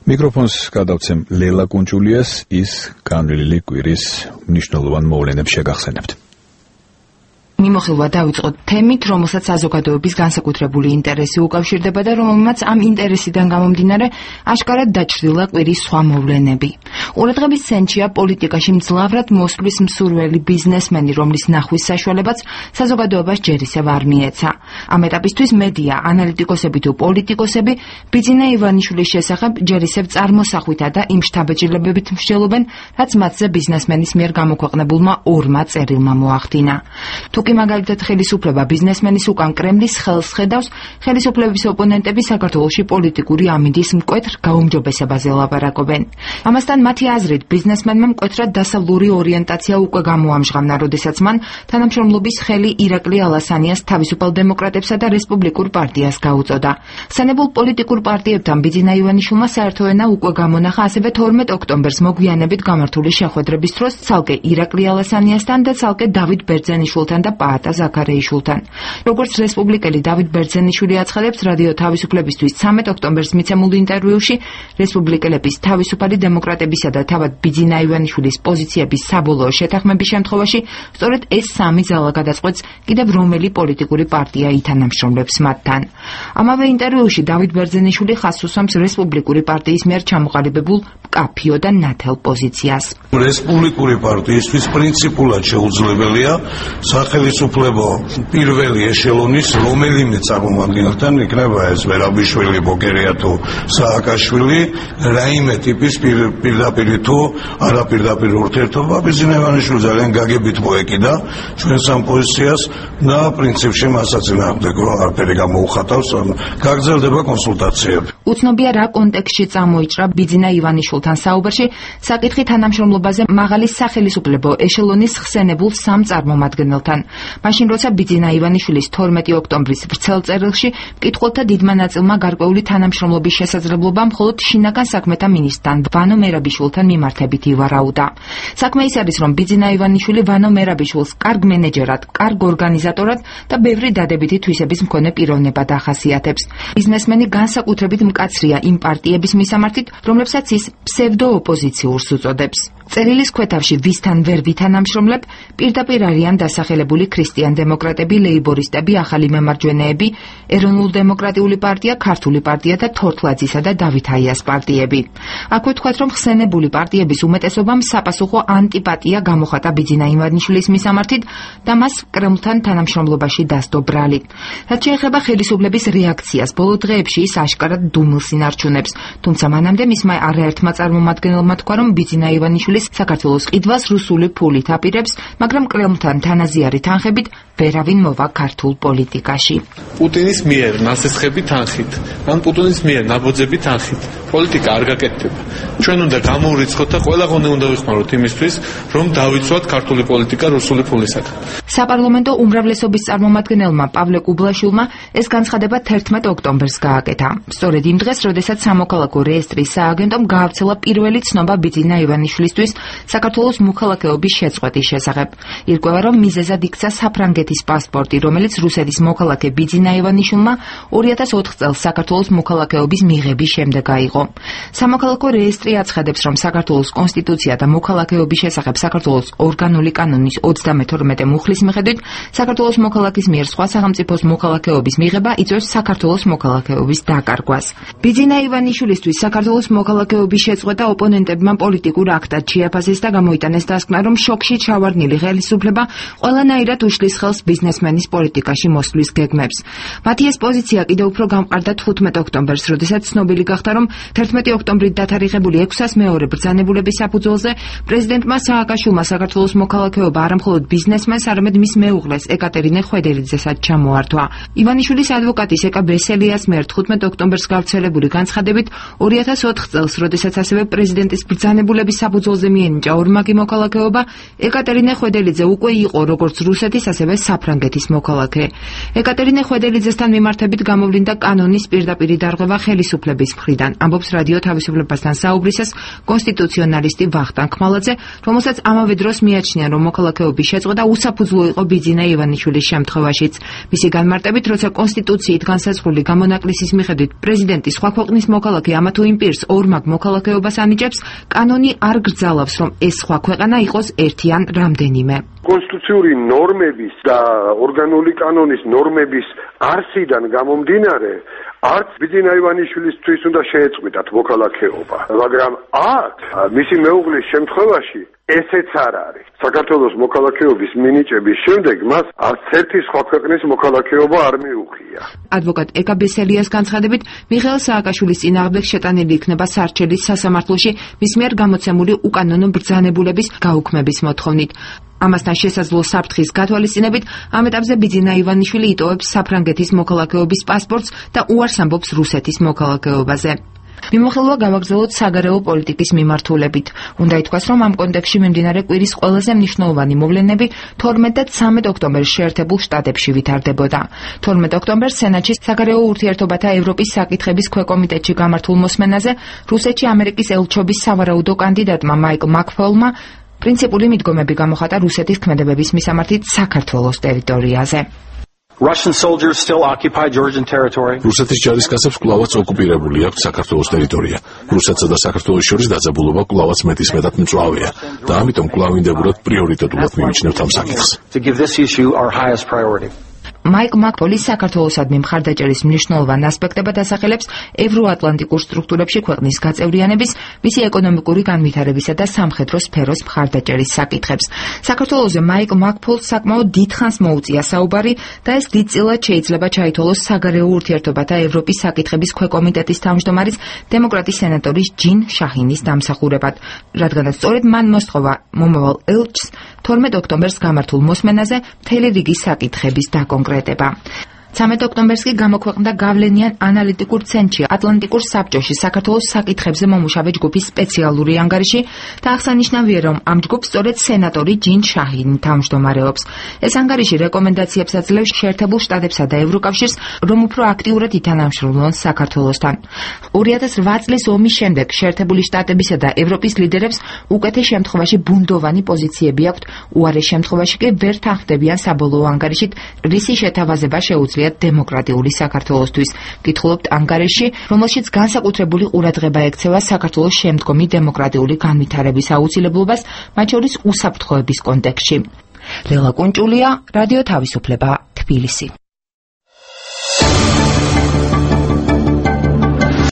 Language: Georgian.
მიკროფონს გადავცემ ლელა კუნჭულიას, ის განვლილი კვირის მნიშვნელოვან მოვლენებს შეგახსენებთ. მიმოხილვა დავიწყოთ თემით, რომელსაც საზოგადოების განსაკუთრებული ინტერესი უკავშირდება და რომელმაც ამ ინტერესიდან გამომდინარე აშკარად დაჩრდილა კვირის სხვა მოვლენები. ყურადღების ცენტრია პოლიტიკაში მძლავრად მოსვლის მსურველი ბიზნესმენი, რომლის ნახვის საშუალებაც საზოგადოებას ჯერ ისევ არ მიეცა. ამ ეტაპისთვის მედია, ანალიტიკოსები თუ პოლიტიკოსები ბიძინა ივანიშვილის შესახებ ჯერ ისევ წარმოსახვითა და იმ შთაბეჭდილებებით მსჯელობენ, რაც მათზე ბიზნესმენის მიერ გამოქვეყნებულმა ორმა წერილმა მოახდინა. თუკი მაგალითად ხელისუფლება ბიზნესმენის უკან კრემლის ხელს ხედავს, ხელისუფლების ოპონენტები საქართველოში პოლიტიკური ამინდის მკვეთრ გაუმჯობესებაზე ლაპარაკობენ. ამასთან მათი აზრით ბიზნესმენმა მკვეთრად დასავლური ორიენტაცია უკვე გამოამჟღავნა, როდესაც მან თანამშრომლობის ხელი ირაკლი ალასანიას თავისუფალ დემოკრატებსა და რესპუბლიკურ პარტიას გაუწოდა. ხსენებულ პოლიტიკურ პარტიებთან ბიძინა ივანიშვილმა საერთო ენა უკვე გამონახა ასევე 12 ოქტომბერს მოგვიანებით გამართული შეხვედრების დროს ცალკე ირაკლი ალასანიასთან და ცალკე დავით ბერძენიშვილთან და პაატა ზაქარეიშვილთან. როგორც რესპუბლიკელი დავით ბერძენიშვილი აცხადებს რადიო თავისუფლებისთვის 13 ოქტომბერს მიცემულ ინტერვიუში, რესპუბლიკელების თავისუფალი დემოკრატებისა და თავად ბიძინა ივანიშვილის პოზიციების საბოლოო შეთანხმების შემთხვევაში სწორედ ეს სამი ძალა გადაწყვეტს კიდევ რომელი პოლიტიკური პარტია ითანამშრომლებს მათთან. ამავე ინტერვიუში დავით ბერძენიშვილი ხაზს უსვამს რესპუბლიკური პარტიის მიერ ჩამოყალიბებულ მკაფიო და ნათელ პოზიციას. რესპუბლიკური პარტიისთვის პრინციპულად შეუძლებელია სახელმწიფო პირველი ეშელონის რომელიმე წარმომადგენელთან, იქნება ეს ვერაბიშვილი, ბოკერია თუ სააკაშვილი, რაიმე ტიპის პირდაპირ თუ არაპირდაპირ ურთიერთობა. ბიძინა ივანიშვილი ძალიან გაგებით მოეკიდა ჩვენს ამ პოზიციას და პრინციპში მასაც წინააღმდეგ არაფერი გამოუხატავს, გაგრძელდება კონსულტაციები. უცნობია რა კონტექსტში წამოიჭრა ბიძინა ივანიშვილთან საუბარში საკითხი თანამშრომლობაზე მაღალი სახელისუფლებო ეშელონის ხსენებულ სამ წარმომადგენელთან. მაშინ როცა ბიძინა ივანიშვილის 12 ოქტომბრის ვრცელ წერილში მკითხველთა დიდმა ნაწილმა გარკვეული თანამშრომლობის შესაძლებლობა მხოლოდ შინაგან საქმეთა მინისტრთან ვანო მერაბიშვილთან მიმართებით ივარაუდა. საქმე ის არის, რომ ბიძინა ივანიშვილი ვანო მერაბიშვილს კარგ მენეჯერად, კარგ ორგანიზატორად და ბევრი დადებითი თვისების მქონე პიროვნებად ახასიათებს. ბიზნესმენი განსაკუთრებით მკაცრია იმ პარტიების მისამართით, რომლებსაც ის ფსევდოოპოზიციურს უწოდებს. წერილის ქვეთავში ვისთან ვერ ვითანამშრომლებ, პირდაპირ არიან დასახელებული ქრისტიან-დემოკრატები, ლეიბორისტები, ახალი მემარჯვენეები, ეროვნულ-დემოკრატიული პარტია, ქართული პარტია და თორთლაძისა და დავით აიას პარტიები. აქვე თქვათ, რომ ხსენებული პარტიების უმეტესობამ საპასუხო ანტიპატია გამოხატა ბიძინა ივანიშვილის მისამართით და მას კრემლთან თანამშრომლობაში დასდო ბრალი. რაც შეეხება ხელისუფლების რეაქციას, ბოლო დღეებში ის აშკარად დუმილს ინარჩუნებს, თუმცა მანამდე მისმა არაერთმა წარმომადგენელმა თქვა, რომ ბიძინა ივანიშვილი საქართველოს ყიდვას რუსული ფულით აპირებს, მაგრამ კრემლთან თანაზიარი თანხებით ვერავინ მოვა ქართულ პოლიტიკაში. პუტინის მიერ ნასესხები თანხით, ან პუტინის მიერ ნაბოძები თანხით პოლიტიკა არ გაკეთდება. ჩვენ უნდა გამოურიცხოთ და ყველა ღონე უნდა ვიხმაროთ იმისთვის, რომ დავიცვათ ქართული პოლიტიკა რუსული ფულისაგან. საპარლამენტო უმრავლესობის წარმომადგენელმა პავლე კუბლაშვილმა ეს განცხადება 11 ოქტომბერს გააკეთა. სწორედ იმ დღეს, როდესაც სამოქალაქო რეესტრის სააგენტომ გაავრცელა პირველი ცნობა ბიძინა ივანიშვილისთვის საქართველოს მოქალაქეობის შეწყვეტის შესახებ. ირკვევა, რომ მიზეზად იქცა საფრანგეთის პასპორტი, რომელიც რუსეთის მოქალაქე ბიძინა ივანიშვილმა 2004 წელს საქართველოს მოქალაქეობის მიღების შემდეგ აიღო. სამოქალაქო რეესტრი აცხადებს, რომ საქართველოს კონსტიტუცია და მოქალაქეობის შესახებ საქართველოს ორგანული კანონის 32 მუხლის მიხედვით საქართველოს მოქალაქის მიერ სხვა სახელმწიფოს მოქალაქეობის მიღება იწვევს საქართველოს მოქალაქეობის დაკარგვას. ბიძინა ივანიშვილისთვის საქართველოს მოქალაქეობის შეწყვეტა ოპონენტებმა პოლიტიკურ აქტად შეაფასეს და გამოიტანეს დასკვნა, რომ შოკში ჩავარდნილი ხელისუფლება ყველანაირად უშლის ხელს ბიზნესმენის პოლიტიკაში მოსვლის გეგმებს. მათი ეს პოზიცია კიდევ უფრო გამყარდა 15 ოქტომბერს, როდესაც ცნობილი გახდა, რომ 11 ოქტომბრით დათარიღებული 602 ბრძანებულების საფუძველზე პრეზიდენტმა სააკაშვილმა საქართველოს მოქალაქეობა არამხოლოდ ბიზნესმენს, არამედ მის მეუღლეს ეკატერინე ხვედერიძესაც ჩამოართვა. ივანიშვილის ადვოკატის ეკა ბესელიას მიერ 15 ოქტომბერს გავრცელებული განცხადებით 2004 წელს, როდესაც ასევე პრეზიდენტის ბრძანებულების საფუძველზე საქართველოზე მიენიჭა ორმაგი მოქალაქეობა, ეკატერინე ხვედელიძე უკვე იყო როგორც რუსეთის, ასევე საფრანგეთის მოქალაქე. ეკატერინე ხვედელიძესთან მიმართებით გამოვლინდა კანონის პირდაპირი დარღვევა ხელისუფლების მხრიდან. ამბობს რადიო თავისუფლებასთან საუბრისას კონსტიტუციონალისტი ვახტანგ ხმალაძე, რომელსაც ამავე დროს მიაჩნია, რომ მოქალაქეობის შეწყვეტა უსაფუძვლო იყო ბიძინა ივანიშვილის შემთხვევაშიც. მისი განმარტებით, როცა კონსტიტუციით განსაზღვრული გამონაკლისის მიხედვით პრეზიდენტი სხვა ქვეყნის მოქალაქე ამა თუ იმ პირს ორმაგ მოქალაქეობას ანიჭებს, კანონი არ გრძალავს, რომ ეს სხვა ქვეყანა იყოს ერთი ან რამდენიმე. კონსტიტუციური ნორმების და ორგანული კანონის ნორმების არსიდან გამომდინარე, არც ბიძინა ივანიშვილისთვის უნდა შეეწყვიტათ მოქალაქეობა, მაგრამ აქ მისი მეუღლის შემთხვევაში ესეც არ არის. საქართველოს მოქალაქეობის მინიჭების შემდეგ მას არც ერთი სხვა ქვეყნის მოქალაქეობა არ მიუღია. ადვოკატ ეკა ბესელიას განცხადებით, მიხეილ სააკაშვილის წინააღმდეგ შეტანილი იქნება სარჩელის სასამართლოში მის მიერ გამოცემული უკანონო ბრძანებულების გაუქმების მოთხოვნით. ამასთან შესაძლო საფრთხის გათვალისწინებით, ამ ეტაპზე ბიძინა ივანიშვილი იტოვებს საფრანგეთის მოქალაქეობის პასპორტს და უარს ამბობს რუსეთის მოქალაქეობაზე. მიმოხილვა გავაგრძელოთ საგარეო პოლიტიკის მიმართულებით. უნდა ითქვას, რომ ამ კონტექსტში მიმდინარე კვირის ყველაზე მნიშვნელოვანი მოვლენები 12 და 13 ოქტომბერს შეერთებულ შტატებში ვითარდებოდა. 12 ოქტომბერს სენატში საგარეო ურთიერთობათა ევროპის საკითხების ქვეკომიტეტში გამართულ მოსმენაზე რუსეთში ამერიკის ელჩობის სავარაუდო კანდიდატმა მაიკლ მაკფოლმა პრინციპული მიდგომები გამოხატა რუსეთის ქმედებების მისამართით საქართველოს ტერიტორიაზე. Russian soldiers still occupy Georgian territory. რუსეთის ჯარისკაცებს კვლავაც ოკუპირებული აქვს საქართველოს ტერიტორია. რუსეთსა და საქართველოს შორის დაძაბულობა კვლავაც მეტისმეტად მწვავეა და ამიტომ კვლავ ინდებურად პრიორიტეტულად მივიჩნევთ ამ საკითხს. To give this issue our highest priority. მაიკლ მაკფოლი საქართველოსადმი მხარდაჭერის მნიშვნელოვან ასპექტებად ასახელებს ევროატლანტიკურ სტრუქტურებში ქვეყნის გაწევრიანების, მისი ეკონომიკური განვითარებისა და სამხედრო სფეროს მხარდაჭერის საკითხებს. საქართველოზე მაიკლ მაკფოლს საკმაოდ დიდხანს მოუწია საუბარი და ეს დიდწილად შეიძლება ჩაითვალოს საგარეო ურთიერთობათა ევროპის საკითხების ქვეკომიტეტის თავმჯდომარის დემოკრატი სენატორის ჯინ შაჰინის დამსახურებად, რადგანაც სწორედ მან მოსთხოვა მომავალ ელჩს 12 ოქტომბერს გამართულ მოსმენაზე მთელი რიგი საკითხების დაკონკრეტება. 13 ოქტომბერს კი გამოქვეყნდა გავლენიან ანალიტიკურ ცენტრში ატლანტიკურ საბჭოში საქართველოს საკითხებზე მომუშავე ჯგუფის სპეციალური ანგარიში და აღსანიშნავია, რომ ამ ჯგუფს სწორედ სენატორი ჯინ შაჰინი თავმჯდომარეობს. ეს ანგარიში რეკომენდაციებს აძლევს შეერთებულ შტატებსა და ევროკავშირს, რომ უფრო აქტიურად ითანამშრომლონ საქართველოსთან. 2008 წლის ომის შემდეგ შეერთებული შტატებისა და ევროპის ლიდერებს უკეთეს შემთხვევაში ბუნდოვანი პოზიციები აქვთ, უარეს შემთხვევაში კი ვერ თანხმდებიან საბოლოო ანგარიშით, რისი შეთავაზება შეუძლია დემოკრატიული საქართველოსთვის. კითხულობთ ანგარიში, რომელშიც განსაკუთრებული ყურადღება ექცევა საქართველოს შემდგომი დემოკრატიული განვითარების აუცილებლობას, მათ შორის უსაფრთხოების კონტექსტში. ლელა კუნჭულია, რადიო თავისუფლება, თბილისი.